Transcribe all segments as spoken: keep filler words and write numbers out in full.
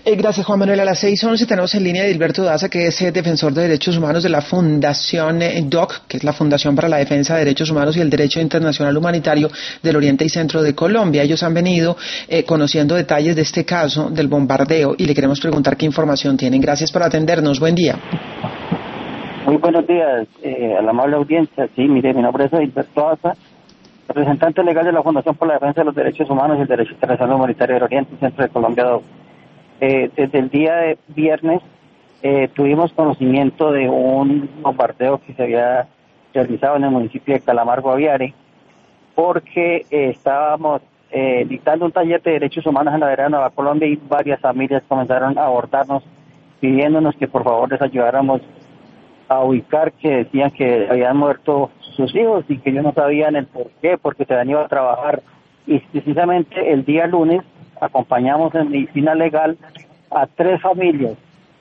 Eh, gracias, Juan Manuel. A las seis once tenemos en línea a Edilberto Daza, que es eh, defensor de derechos humanos de la Fundación eh, D O C, que es la Fundación para la Defensa de Derechos Humanos y el Derecho Internacional Humanitario del Oriente y Centro de Colombia. Ellos han venido eh, conociendo detalles de este caso del bombardeo y le queremos preguntar qué información tienen. Gracias por atendernos. Buen día. Muy buenos días eh, a la amable audiencia. Sí, mire, mi nombre es Edilberto Daza, representante legal de la Fundación por la Defensa de los Derechos Humanos y el Derecho Internacional Humanitario del Oriente y Centro de Colombia. D O C. Eh, desde el día de viernes eh, tuvimos conocimiento de un bombardeo que se había realizado en el municipio de Calamar-Guaviare, porque eh, estábamos eh, dictando un taller de derechos humanos en la vereda de Nueva Colombia y varias familias comenzaron a abordarnos pidiéndonos que por favor les ayudáramos a ubicar, que decían que habían muerto sus hijos y que ellos no sabían el por qué, porque se habían ido a trabajar. Y precisamente el día lunes acompañamos en medicina legal a tres familias.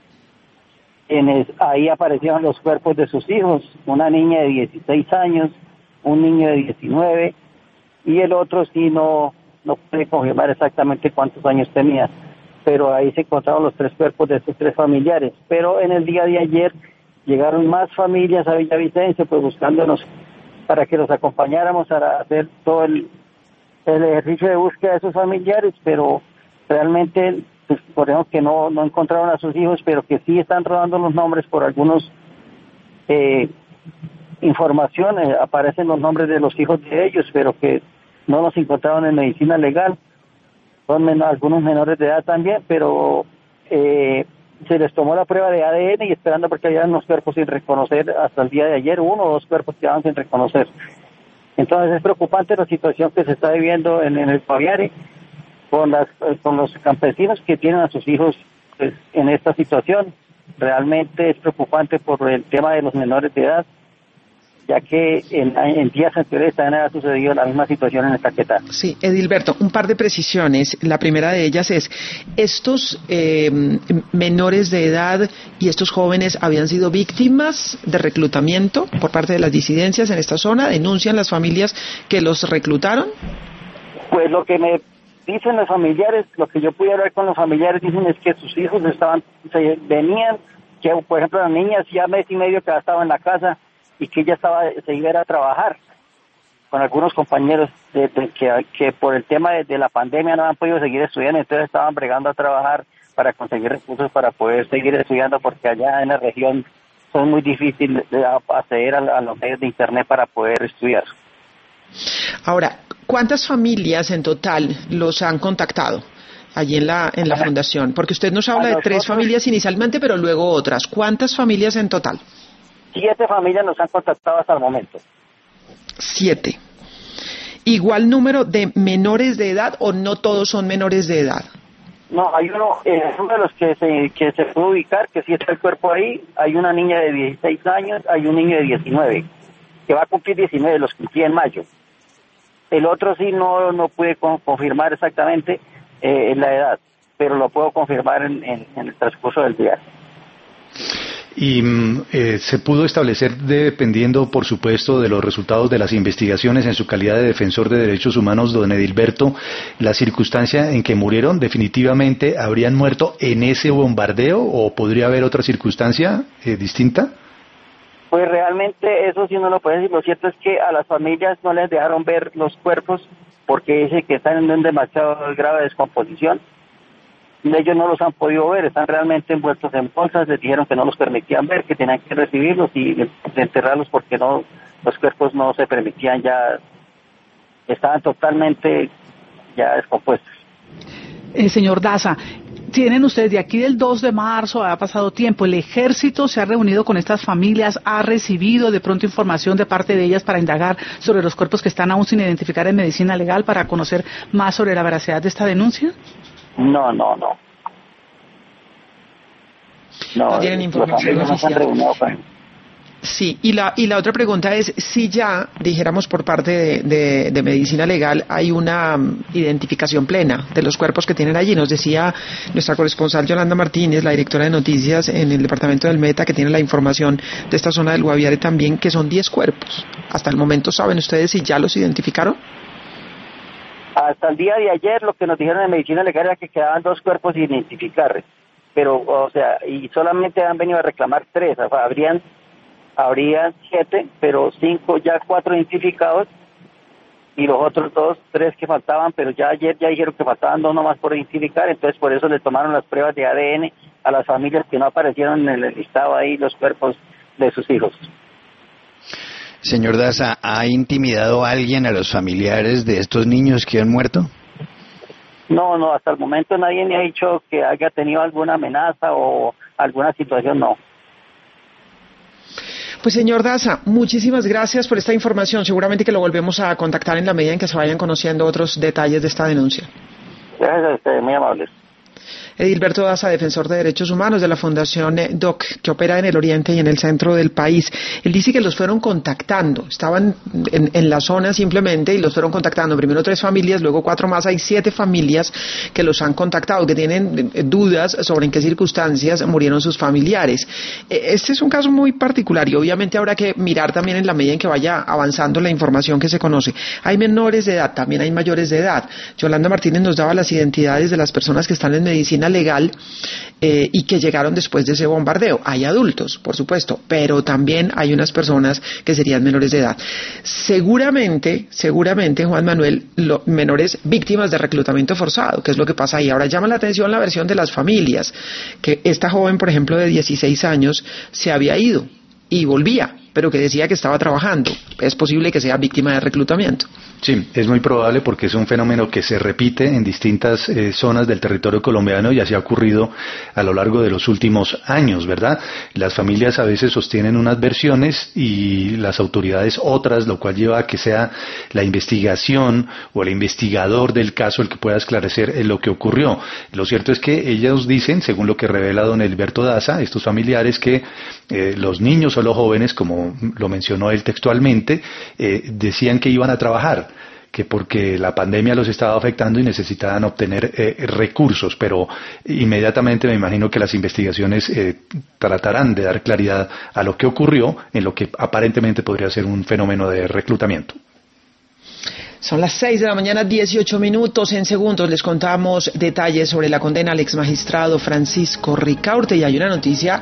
En el, ahí aparecieron los cuerpos de sus hijos, una niña de dieciséis años, un niño de diecinueve y el otro sí no, no puede confirmar exactamente cuántos años tenía, pero ahí se encontraron los tres cuerpos de estos tres familiares. Pero en el día de ayer llegaron más familias a Villavicencio, pues buscándonos para que los acompañáramos a hacer todo el, el ejercicio de búsqueda de sus familiares, pero realmente, pues, por ejemplo, que no, no encontraron a sus hijos, pero que sí están rodando los nombres por algunos eh, informaciones, aparecen los nombres de los hijos de ellos, pero que no los encontraron en medicina legal. Son men- algunos menores de edad también, pero eh, se les tomó la prueba de A D N y esperando porque había unos cuerpos sin reconocer hasta el día de ayer, uno o dos cuerpos quedaban sin reconocer. Entonces es preocupante la situación que se está viviendo en, en el Guaviare con las con los campesinos que tienen a sus hijos pues, en esta situación. Realmente es preocupante por el tema de los menores de edad, ya que en, en días anteriores también ha sucedido la misma situación en el Caquetá. Sí, Edilberto, un par de precisiones. La primera de ellas es, ¿estos eh, menores de edad y estos jóvenes habían sido víctimas de reclutamiento por parte de las disidencias en esta zona? ¿Denuncian las familias que los reclutaron? Pues lo que me dicen los familiares, lo que yo pude hablar con los familiares, dicen es que sus hijos estaban, se venían, que por ejemplo la niña hacía mes y medio que estaba en la casa, y que ella estaba se iba a trabajar con algunos compañeros de, de, que, que por el tema de, de la pandemia no han podido seguir estudiando, entonces estaban bregando a trabajar para conseguir recursos para poder seguir estudiando, porque allá en la región son muy difíciles de acceder a, a los medios de internet para poder estudiar. Ahora, ¿cuántas familias en total los han contactado allí en la en la fundación? Porque usted nos habla de tres familias inicialmente, pero luego otras. ¿Cuántas familias en total? Siete familias nos han contactado hasta el momento. Siete. ¿Igual número de menores de edad o no todos son menores de edad? No, hay uno, eh, uno de los que se, que se puede ubicar, que sí está el cuerpo ahí. Hay una niña de dieciséis años, hay un niño de diecinueve, que va a cumplir diecinueve, los cumplí en mayo. El otro sí no no pude con, confirmar exactamente eh, la edad, pero lo puedo confirmar en, en, en el transcurso del día. Y eh, se pudo establecer, dependiendo por supuesto de los resultados de las investigaciones en su calidad de defensor de derechos humanos, don Edilberto, la circunstancia en que murieron. ¿Definitivamente habrían muerto en ese bombardeo o podría haber otra circunstancia eh, distinta? Pues realmente eso sí no lo puede decir. Lo cierto es que a las familias no les dejaron ver los cuerpos porque dicen que están en un demasiado grave descomposición. Ellos no los han podido ver, están realmente envueltos en bolsas, les dijeron que no los permitían ver, que tenían que recibirlos y enterrarlos porque no los cuerpos no se permitían, ya estaban totalmente ya descompuestos. Eh, señor Daza, tienen ustedes de aquí del dos de marzo, ha pasado tiempo, el ejército se ha reunido con estas familias, ha recibido de pronto información de parte de ellas para indagar sobre los cuerpos que están aún sin identificar en medicina legal para conocer más sobre la veracidad de esta denuncia. No, no, no. No, no tienen información oficial. Sí, y la y la otra pregunta es si ya, dijéramos por parte de, de, de Medicina Legal, hay una um, identificación plena de los cuerpos que tienen allí. Nos decía nuestra corresponsal Yolanda Martínez, la directora de noticias en el departamento del Meta, que tiene la información de esta zona del Guaviare también, que son diez cuerpos. Hasta el momento, ¿saben ustedes si ya los identificaron? Hasta el día de ayer lo que nos dijeron en medicina legal era que quedaban dos cuerpos sin identificar, pero, o sea, y solamente han venido a reclamar tres, o sea, habrían, habrían siete, pero cinco, ya cuatro identificados, y los otros dos, tres que faltaban, pero ya ayer ya dijeron que faltaban dos nomás por identificar, entonces por eso le tomaron las pruebas de A D N a las familias que no aparecieron en el listado ahí los cuerpos de sus hijos. Señor Daza, ¿ha intimidado a alguien a los familiares de estos niños que han muerto? No, no, hasta el momento nadie me ha dicho que haya tenido alguna amenaza o alguna situación, no. Pues señor Daza, muchísimas gracias por esta información. Seguramente que lo volvemos a contactar en la medida en que se vayan conociendo otros detalles de esta denuncia. Gracias a ustedes, muy amables. Edilberto Daza, defensor de derechos humanos de la Fundación D O C, que opera en el oriente y en el centro del país. Él dice que los fueron contactando, estaban en, en la zona simplemente y los fueron contactando. Primero tres familias, luego cuatro más. Hay siete familias que los han contactado, que tienen dudas sobre en qué circunstancias murieron sus familiares. Este es un caso muy particular y obviamente habrá que mirar también en la medida en que vaya avanzando la información que se conoce. Hay menores de edad, también hay mayores de edad. Yolanda Martínez nos daba las identidades de las personas que están en medicina legal eh, y que llegaron después de ese bombardeo. Hay adultos, por supuesto, pero también hay unas personas que serían menores de edad. Seguramente, seguramente, Juan Manuel, lo, menores víctimas de reclutamiento forzado, que es lo que pasa ahí. Ahora llama la atención la versión de las familias, que esta joven, por ejemplo, de dieciséis años, se había ido y volvía, pero que decía que estaba trabajando. Es posible que sea víctima de reclutamiento. Sí, es muy probable porque es un fenómeno que se repite en distintas eh, zonas del territorio colombiano y así ha ocurrido a lo largo de los últimos años, ¿verdad? Las familias a veces sostienen unas versiones y las autoridades otras, lo cual lleva a que sea la investigación o el investigador del caso el que pueda esclarecer lo que ocurrió. Lo cierto es que ellos dicen, según lo que revela don Edilberto Daza, estos familiares, que eh, los niños o los jóvenes, como lo mencionó él textualmente, eh, decían que iban a trabajar, que porque la pandemia los estaba afectando y necesitaban obtener eh, recursos, pero inmediatamente me imagino que las investigaciones eh, tratarán de dar claridad a lo que ocurrió en lo que aparentemente podría ser un fenómeno de reclutamiento. Son las seis de la mañana, dieciocho minutos. En segundos les contamos detalles sobre la condena al exmagistrado Francisco Ricaurte y hay una noticia